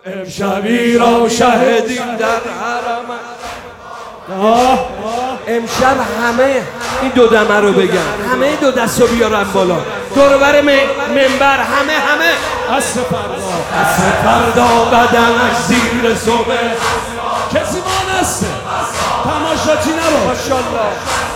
امشبی را شهدیم در حرم. امشب همه این دو دمه رو بگن، همه دو دست رو بیارن بالا دور بر منبر، همه عصر فردا قدمش زیر صبح کسی ما نسته تماشاچی نباش. ماشاءالله.